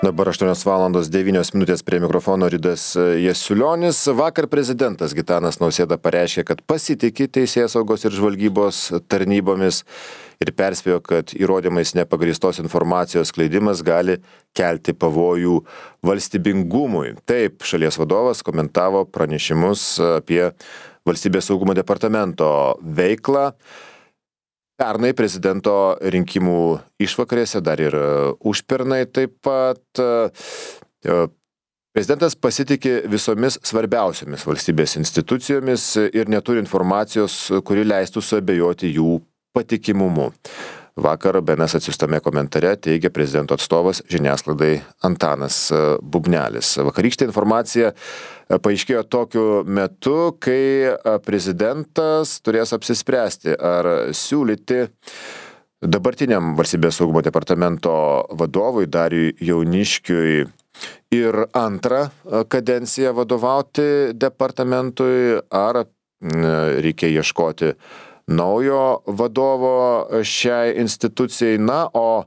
Dabar 8:09 prie mikrofono Ridas Jasiulionis. Vakar prezidentas Gitanas Nausėda pareiškė, kad pasitiki teisėsaugos ir žvalgybos tarnybomis ir perspėjo, kad įrodymais nepagrįstos informacijos skleidimas gali kelti pavojų valstybingumui. Taip, šalies vadovas komentavo pranešimus apie Valstybės saugumo departamento veiklą. Pernai prezidento rinkimų išvakarėse, dar ir užpernai taip pat, prezidentas pasitikė visomis svarbiausiomis valstybės institucijomis ir neturi informacijos, kuri leistų suabejoti jų patikimumu. Vakar BNS atsiųstame komentare teigia prezidento atstovas žiniasklaidai Antanas Bubnelis. Vakarykštė informacija paaiškėjo tokiu metu, kai prezidentas turės apsispręsti, ar siūlyti dabartiniam Valstybės saugumo departamento vadovui Dariui Jauniškiui ir antrą kadenciją vadovauti departamentui, ar reikia ieškoti naujo vadovo šiai institucijai. Na, o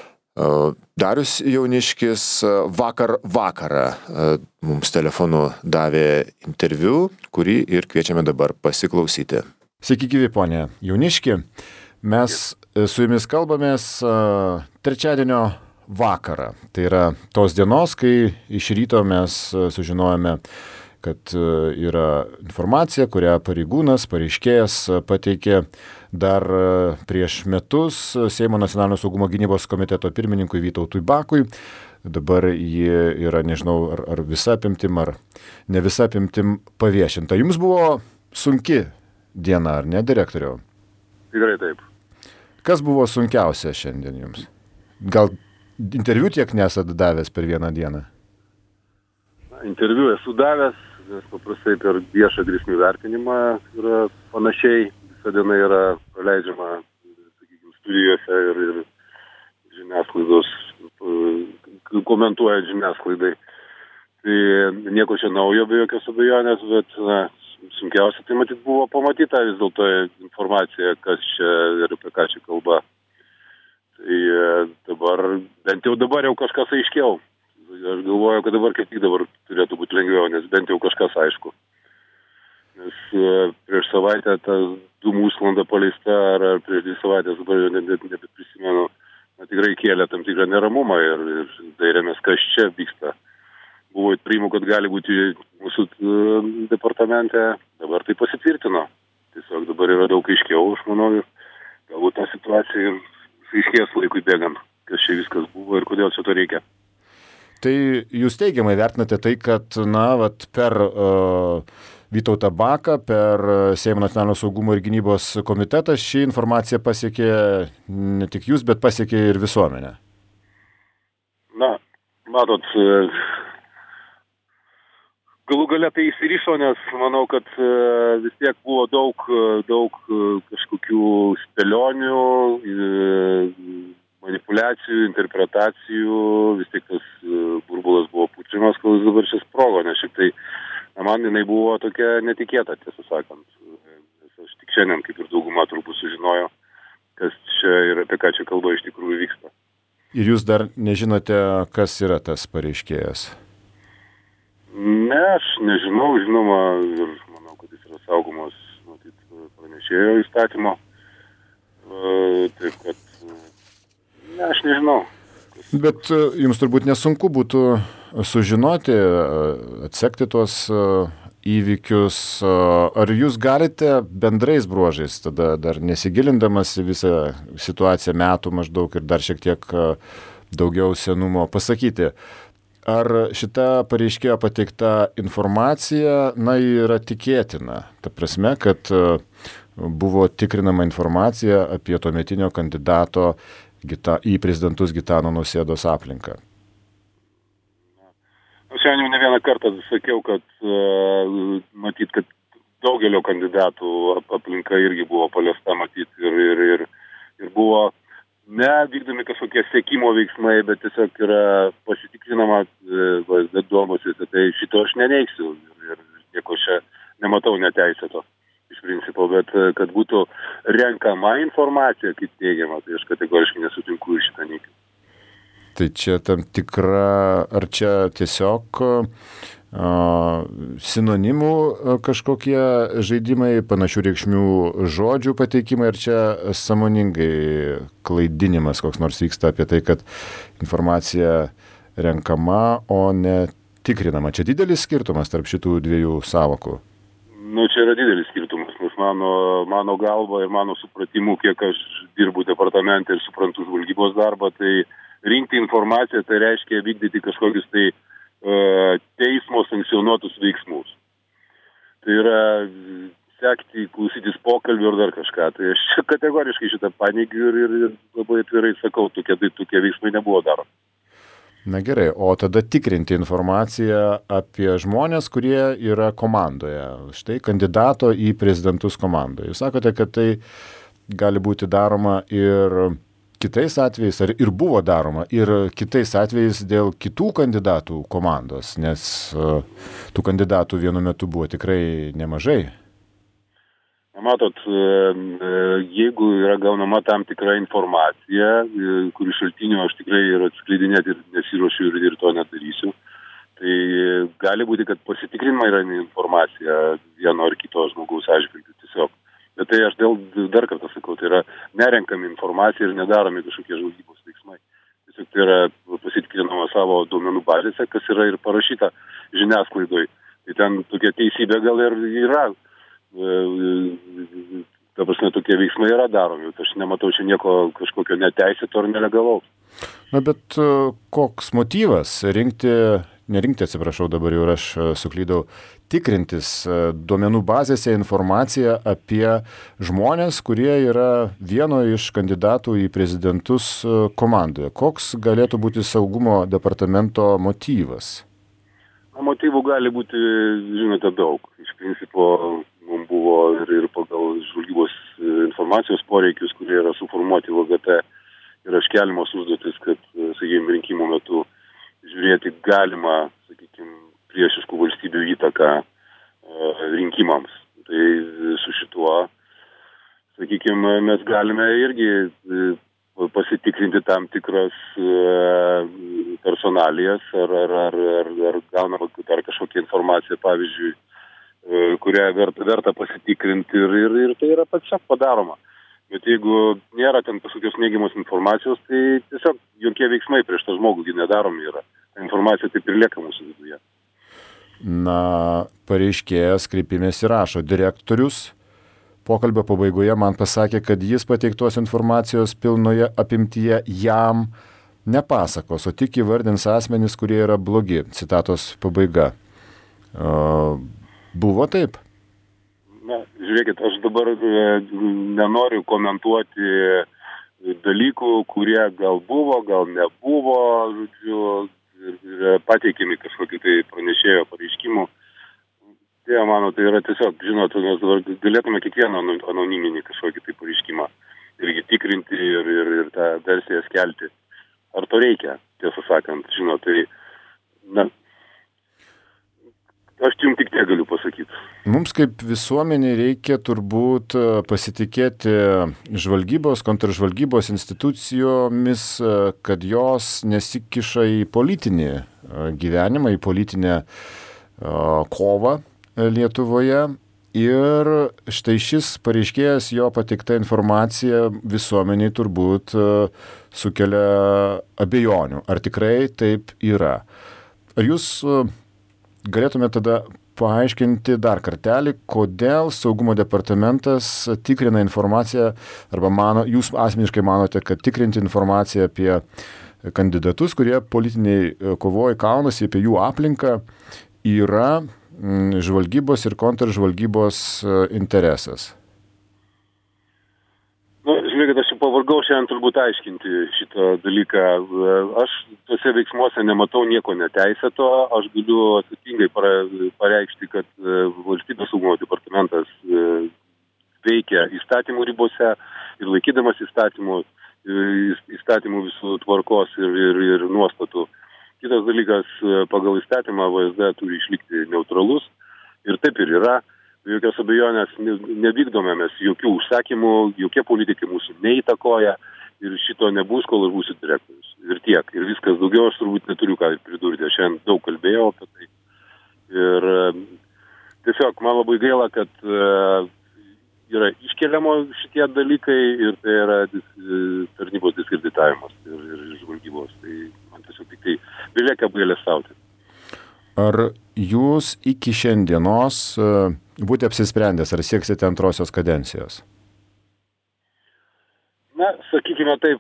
Darius Jauniškis vakar vakarą mums telefonu davė interviu, kurį ir kviečiame dabar pasiklausyti. Sveiki gyvi, ponė Jauniški. Mes su jumis kalbamės trečiadienio vakarą. Tai yra tos dienos, kai iš ryto mes sužinojome, kad yra informacija, kurią pareiškėjas pateikė dar prieš metus Seimo nacionalinio saugumo gynybos komiteto pirmininkui Vytautui Bakui. Dabar ji yra, nežinau, ar visa apimtim, ar ne visa apimtim paviešinta. Jums buvo sunki diena, ar ne, direktoriau? Tikrai taip. Kas buvo sunkiausia šiandien jums? Gal interviu tiek nesat davęs per vieną dieną? Interviu esu davęs, nes paprastai per viešą grėsmių vertinimą yra panašiai. Visa diena yra praleidžiama, sakykime, studijose ir žiniasklaidos, komentuojant žiniasklaidai. Tai nieko čia naujo, be jokios abejonės, bet sunkiausia tai matyt buvo pamatyta vis dėlto informacija, kas čia ir apie ką čia kalba. Tai dabar, bent jau dabar jau kažkas aiškiau. Aš galvoju, kad dabar kaip tik dabar turėtų būti lengviau, nes bent jau kažkas aišku. Nes prieš savaitę ta dūmų užsklanda paleista, ar prieš 2 savaitės, dabar jau nebeprisimenu, tikrai kėlė tam tikrą neramumą ir dairėmės, kas čia vyksta. Buvo įtarimų, kad gali būti mūsų departamente, dabar tai pasitvirtino. Tiesiog dabar yra daug aiškiau, aš manau, ir galbūt ta situacija ir aiškės laikui bėgant, kas čia viskas buvo ir kodėl čia to reikia. Tai jūs teigiamai vertinate tai, kad per Vytautą Baką, per Seimo nacionalinio saugumo ir gynybos komitetą ši informacija pasiekė ne tik jūs, bet pasiekė ir visuomenę. Na, matot, galų gale tai įsirišo, nes manau, kad vis tiek buvo daug kažkokių spėlionių, manipulacijų, interpretacijų, vis tiek tas burbulas buvo pučiamas, kol jis dabar čia sprogo, nes šiaip tai man jinai buvo tokia netikėta, tiesą sakant. Aš tik šiandien, kaip ir dauguma, turbūt sužinojo, kas čia ir apie ką čia kalba iš tikrųjų vyksta. Ir jūs dar nežinote, kas yra tas pareiškėjas? Ne, aš nežinau, žinoma, ir manau, kad jis yra saugomas, matyt, pranešėjo įstatymo. Taip, kad ne, aš nežinau. Bet jums turbūt nesunku būtų sužinoti, atsekti tuos įvykius. Ar jūs galite bendrais bruožais, tada dar nesigilindamas į visą situaciją metų maždaug ir dar šiek tiek daugiau senumo, pasakyti, ar šita pareiškėjo pateikta informacija, yra tikėtina? Ta prasme, kad buvo tikrinama informacija apie tuometinio kandidato į prezidentus Gitano Nausėdos aplinką. Aš jau ne vieną kartą sakiau, kad matyt, kad daugelio kandidatų aplinka irgi buvo paliesta, matyt, ir buvo ne vykdomi kažkokie sekimo veiksmai, bet tiesiog yra pasitikrinama duomosiuose. Tai šito aš neneiksiu ir nieko čia nematau neteisėto iš principo, bet kad būtų renkama informacija, kaip teigiama, tai aš kategoriškai nesutinku iš šitą neikį. Tai Tai čia tam tikra, ar čia tiesiog sinonimų kažkokie žaidimai, panašių reikšmių žodžių pateikimai, ar čia sąmoningai klaidinimas koks nors vyksta apie tai, kad informacija renkama, o ne tikrinama. Čia didelis skirtumas tarp šitų dviejų sąvokų. Nu, čia yra didelis skirtumas, nes mano galva ir mano supratimu, kiek aš dirbu departamente ir suprantu žvalgybos darbą, tai rinkti informaciją tai reiškia vykdyti kažkokius tai teismo sankcionuotus veiksmus. Tai yra sekti, klausytis pokalbį ar dar kažką. Tai aš kategoriškai šitą paneigiu ir labai atvirai sakau, tokie veiksmai nebuvo daromi. Na gerai, o tada tikrinti informaciją apie žmonės, kurie yra komandoje. Štai kandidato į prezidentus komandoje. Jūs sakote, kad tai gali būti daroma ir kitais atvejais, ar ir buvo daroma, ir kitais atvejais dėl kitų kandidatų komandos, nes tų kandidatų vienu metu buvo tikrai nemažai. Matot, jeigu yra gaunama tam tikra informacija, kurių šaltinių aš tikrai ir atskleidinėti ir nesiruošiu ir to nedarysiu, tai gali būti, kad pasitikrinama yra informacija vieno ar kito žmogaus atžvilgiu tiesiog. Bet tai aš dar kartą sakau, tai yra nerenkami informacija ir nedaromi kažkokie žvalgybos veiksmai. Tiesiog tai yra pasitikrinama savo duomenų bazėse, kas yra ir parašyta žiniasklaidoj. Tai ten tokia teisybė gal ir yra. Ta prasme, tokie veiksmai yra daromi. Aš nematau čia nieko kažkokio neteisėto ar nelegalaus. Na, bet koks motyvas dabar jau aš suklydau, tikrintis duomenų bazėse informaciją apie žmonės, kurie yra vieno iš kandidatų į prezidentus komandoje. Koks galėtų būti saugumo departamento motyvas? Motyvų gali būti, žinote, daug. Iš principo, mums buvo ir pagal žvalgybos informacijos poreikius, kurie yra suformuoti VGT, yra iškeliamos užduotis, kad, sakykime, rinkimų metu žiūrėti galima, sakykime, priešiškų valstybių įtaką rinkimams. Tai su šituo, sakykime, mes galime irgi pasitikrinti tam tikras personalijas ar gaunama dar kažkokią informaciją, pavyzdžiui, kurią verta pasitikrinti ir tai yra tiesiog padaroma. Bet jeigu nėra ten kažkokios neigiamos informacijos, tai tiesiog jokie veiksmai prieš tą žmogų nedaromi yra. Ta informacija taip ir lieka mūsų viduje. Na, pareiškėjas kreipimėsi rašo, direktorius pokalbio pabaigoje man pasakė, kad jis pateiktos informacijos pilnoje apimtyje jam nepasakos, o tik įvardins asmenys, kurie yra blogi. Citatos pabaiga. Buvo taip? Na, žiūrėkit, aš dabar nenoriu komentuoti dalykų, kurie gal buvo, gal nebuvo, žodžiu, ir pateikimi kažkokį tai pranešėjo pareiškimų. Tai, mano, tai yra tiesiog, žinot, mes dabar galėtume kiekvieną anoniminį kažkokį tai pareiškimą irgi tikrinti ir tą versiją skelti. Ar to reikia, tiesą sakant, žinot, tai, na, aš jums tik tiek galiu pasakyti. Mums kaip visuomenė reikia turbūt pasitikėti žvalgybos, kontržvalgybos institucijomis, kad jos nesikiša į politinį gyvenimą, į politinę kovą Lietuvoje. Ir štai šis pareiškėjas, jo pateikta informacija visuomeniai turbūt sukelia abejonių. Ar tikrai taip yra? Ar jūs galėtume tada paaiškinti dar kartelį, kodėl saugumo departamentas tikrina informaciją, arba jūs asmeniškai manote, kad tikrinti informaciją apie kandidatus, kurie politiniai kovoja, kaunasi, apie jų aplinką, yra žvalgybos ir kontržvalgybos interesas? Na, žiūrėkit, aš jau pavargau šiandien turbūt aiškinti šitą dalyką. Aš tuose veiksmuose nematau nieko neteisėto. Aš galiu atsakingai pareikšti, kad valstybės saugumo departamentas veikia įstatymų ribose ir laikydamas įstatymų visų tvarkos ir nuostatų. Kitas dalykas, pagal įstatymą VSD turi išlikti neutralus ir taip ir yra. Jokios abejonės nevykdome mes jokių užsakymų, jokie politikai mūsų neįtakoja ir šito nebus, kol aš būsiu direktorius. ir tiek. Ir viskas, daugiau aš turbūt neturiu ką pridurti. Aš šiandien daug kalbėjau apie tai. Ir tiesiog man labai gaila, kad yra iškeliamo šitie dalykai ir tai yra tarnybos diskreditavimas ir žvalgybos. Tai man tiesiog tik tai belieka apgailestauti. Ar jūs iki šiandienos būti apsisprendęs, ar sieksite antrosios kadencijos? Na, sakykime taip,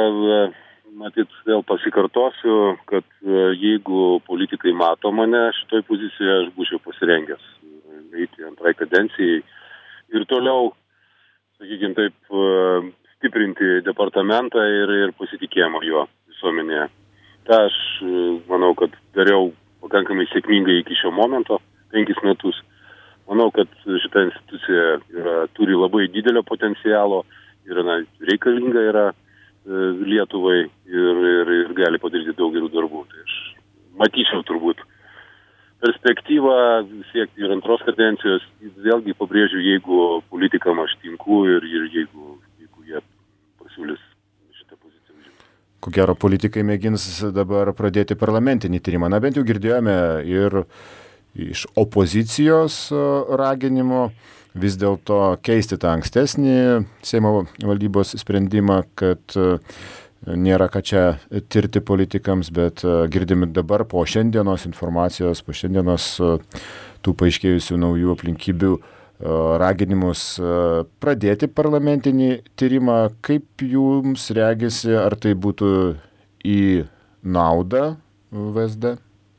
matyt, vėl pasikartosiu, kad jeigu politikai mato mane šitoj pozicijoje, aš būčiau pasirengęs eiti antrai kadencijai ir toliau, sakykime taip, stiprinti departamentą ir pasitikėjimą jo visuomenėje. Ta aš manau, kad dariau pakankamai sėkmingai iki šio momento, 5 metus. Manau, kad šita institucija turi labai didelio potencialo ir reikalinga yra Lietuvai ir gali padaryti daug gerų darbų. Tai aš matyčiau turbūt perspektyvą siekti ir antros kadencijos, vėlgi pabrėžiu, jeigu politikam aš tinku ir jeigu jie pasiūlys šitą poziciją užimti. Ko gero, politikai mėgins dabar pradėti parlamentinį tyrimą. Na, bent jau girdėjome ir iš opozicijos raginimo vis dėlto keisti tą ankstesnį Seimo valdybos sprendimą, kad nėra ką čia tirti politikams, bet girdimi dabar po šiandienos informacijos, po šiandienos tų paaiškėjusių naujų aplinkybių raginimus pradėti parlamentinį tyrimą. Kaip jums regisi, ar tai būtų į naudą VSD?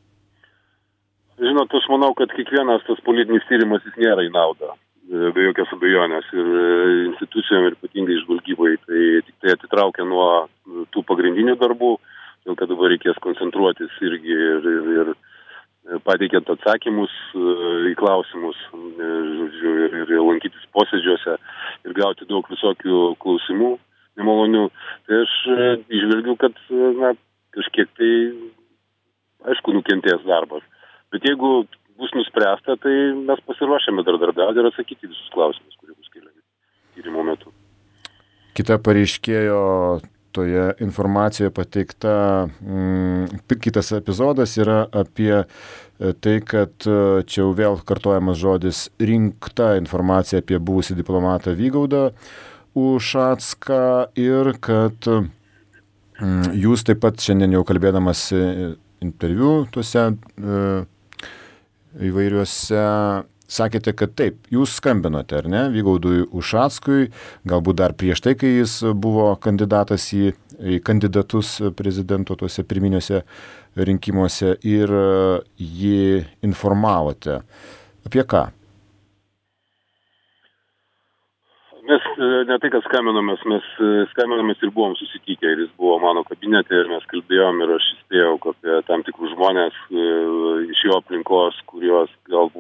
Žinot, aš manau, kad kiekvienas tas politinis tyrimas jis nėra į naudą, be jokios abejonės. Ir institucijom ir ypatingai žvalgybai tai tik tai atitraukia nuo tų pagrindinių darbų, dėl kad dabar reikės koncentruotis irgi ir pateikiant atsakymus į klausimus, žodžiu, ir lankytis posėdžiuose ir gauti daug visokių klausimų nemalonių. Tai aš išvelgiu, kad kažkiek tai, aišku, nukentės darbas. Bet jeigu bus nuspręsta, tai mes pasiruošėme bendradarbiauti ir atsakyti visus klausimus, kurie bus keliami tyrimo metu. Kita pareiškėjo toje informacijoje pateikta, kitas epizodas yra apie tai, kad čia jau vėl kartojamas žodis rinkta informacija apie buvusį diplomatą Vygaudą Ušacką ir kad jūs taip pat šiandien jau kalbėdamas interviu tuose įvairiuose sakėte, kad taip, jūs skambinote, ar ne, Vygaudui Ušackui, galbūt dar prieš tai, kai jis buvo kandidatas į kandidatus prezidento tuose pirminiuose rinkimuose ir jį informavote. Apie ką? Mes ne tai, kad skambinamės, mes skambinamės ir buvom susitikę ir jis buvo mano kabinete ir mes kalbėjom ir aš įspėjau apie tam tikrus žmonės iš jo aplinkos, kurios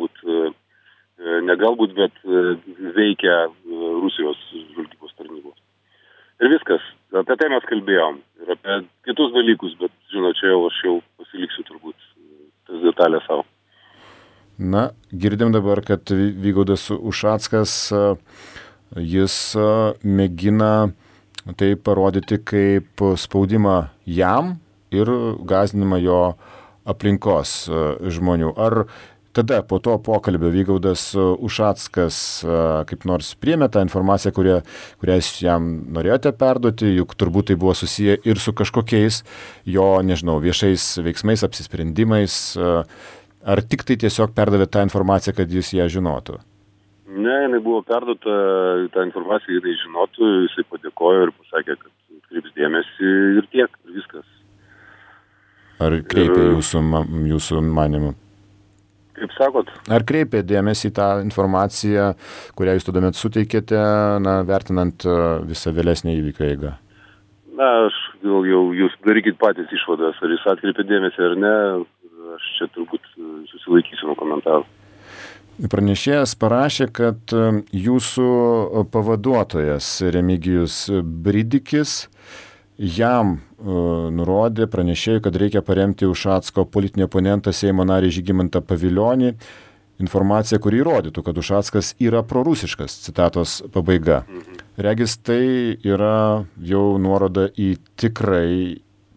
bet veikia Rusijos žvalgybos tarnybos. Ir viskas. Apie tai mes kalbėjom. Ir apie kitus dalykus, bet, žinot, čia aš jau pasiliksiu turbūt tas detalės savo. Na, girdim dabar, kad Vygaudas Ušackas, jis mėgina tai parodyti kaip spaudimą jam ir gąsdinimą jo aplinkos žmonių. Ar tada po to pokalbio Vygaudas Ušackas kaip nors priėmė tą informaciją, kurią jūs jam norėjote perduoti, juk turbūt tai buvo susiję ir su kažkokiais jo, nežinau, viešais veiksmais, apsisprendimais, ar tik tai tiesiog perdavė tą informaciją, kad jis ją žinotų? Ne, jinai buvo perduota, tą informaciją jinai žinotų, jisai padėkojo ir pasakė, kad kreips dėmesį ir tiek, ir viskas. Ar kreipė jūsų manimu? Kaip sakot? Ar kreipė dėmesį į tą informaciją, kurią jūs tuomet suteikėte, vertinant visą vėlesnį įvykio eigą? Na, aš gal jau jūs darykit patys išvadas, ar jis atkreipė dėmesį ar ne, aš čia turbūt susilaikysiu nuo komentarų. Pranešėjas parašė, kad jūsų pavaduotojas Remigijus Bridikis jam nurodė pranešėjui, kad reikia paremti Ušacko politinį oponentą Seimo narį Žygimantą Pavilionį. Informacija, kuri įrodytų, kad Ušackas yra prorusiškas, citatos pabaiga. Regis tai yra jau nuoroda į tikrai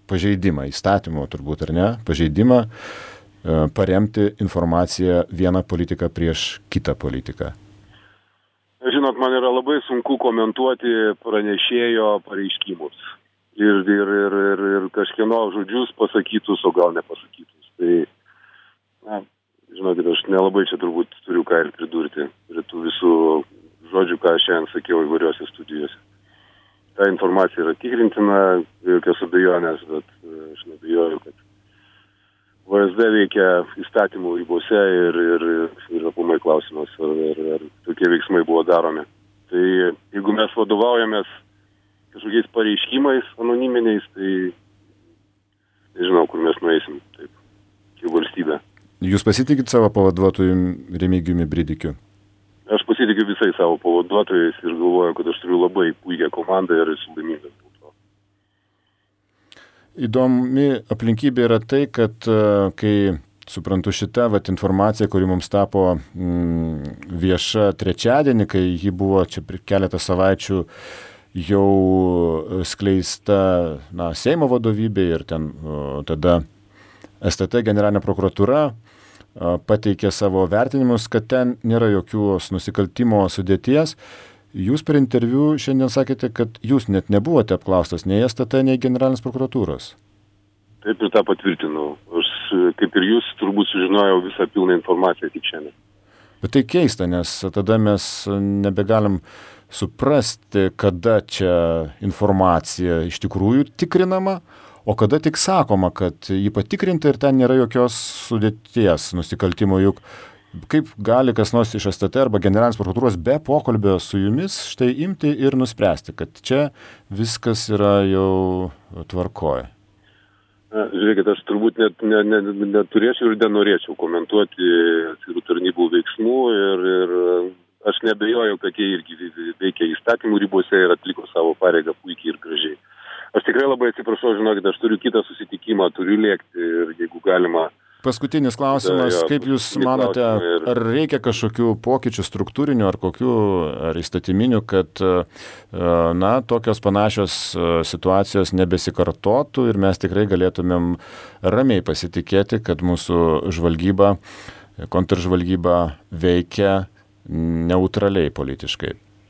pažeidimą, įstatymo turbūt, ar ne, pažeidimą paremti informaciją vieną politiką prieš kitą politiką? Žinot, man yra labai sunku komentuoti pranešėjo pareiškimus. Ir kažkieno žodžius pasakytus, o gal nepasakytus. Tai, na, žinokit, aš nelabai čia turbūt turiu ką ir pridurti prie tų visų žodžių, ką aš šiandien sakiau įvairiose studijose. Ta informacija yra tikrintina, jokios abejonės, bet aš neabejoju, kad VSD veikia įstatymų ribose ir aplamai klausimas, ar tokie veiksmai buvo daromi. Tai jeigu mes vadovaujamės kažkokiais pareiškimais anoniminiais, tai nežinau, kur mes nueisim, taip, kaip valstybė. Jūs pasitikit savo pavaduotoju Remigijumi Bridikiu? Aš pasitikiu visais savo pavaduotojais ir galvoju, kad aš turiu labai puikią komandą ir esu laimingas. Įdomi aplinkybė yra tai, kad kai suprantu šitą informaciją, kuri mums tapo vieša trečiadienį, kai ji buvo čia keletą savaičių jau skleista Seimo vadovybė ir ten tada STT generalinė prokuratūra pateikė savo vertinimus, kad ten nėra jokios nusikaltimo sudėties. Jūs per interviu šiandien sakėte, kad jūs net nebuvote apklaustas nei STT, nei generalinės prokuratūros. Taip ir tą patvirtinau. Aš, kaip ir jūs, turbūt sužinojau visą pilną informaciją tik šiandien. Bet tai keista, nes tada mes nebegalim suprasti, kada čia informacija iš tikrųjų tikrinama, o kada tik sakoma, kad jį patikrinta ir ten nėra jokios sudėties nusikaltimo, juk kaip gali kas nors iš STT arba generalinės prokuratūros be pokalbio su jumis štai imti ir nuspręsti, kad čia viskas yra jau tvarkoje? Žiūrėkit, aš turbūt neturėčiau ir nenorėčiau komentuoti atskirų tarnybų veiksmų ir aš neabejoju, kad jie irgi veikia įstatymų ribose ir atliko savo pareigą puikiai ir gražiai. Aš tikrai labai atsiprašau, žinokit, aš turiu kitą susitikimą, turiu lėkti ir jeigu galima. Paskutinis klausimas, kaip jūs manote, ar reikia kažkokių pokyčių struktūrinių ar kokių, ar įstatyminių, kad tokios panašios situacijos nebesikartotų ir mes tikrai galėtumėm ramiai pasitikėti, kad mūsų žvalgyba, kontržvalgyba veikia neutraliai politiškai?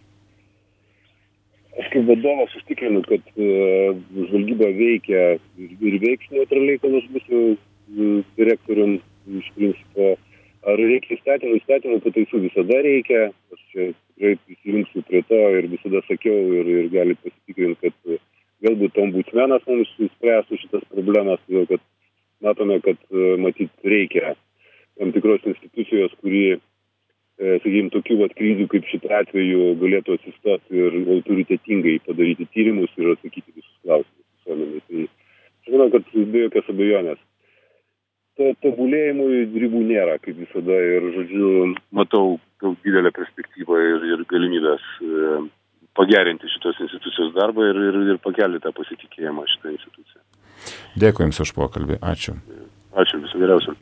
Aš kaip vadovas užtikrinu, kad žvalgyba veikia ir veiks neutraliai, kol aš būsiu direktorium iš principo. Ar reikia įstatymų pataisų visada reikia. Aš čia tikrai prisijungsiu prie to ir visada sakiau ir gali pasitikrinti, kad galbūt ombudsmenas mums spręstų šitas problemas, todėl kad matome, kad matyt reikia tam tikros institucijos, kuri, sakykime, tokių krizių kaip šitą atveju galėtų atsistoti ir autoritetingai padaryti tyrimus ir atsakyti visus klausimus visuomenei. Tai žinau, kad be jokios abejonės. Tobulėjimui ribų nėra, kaip visada, ir, žodžiu, matau daug didelę perspektyvą ir galimybės pagerinti šitos institucijos darbą ir pakelti tą pasitikėjimą šitą instituciją. Dėkui Jums už pokalbį. Ačiū. Ačiū, viso geriausio.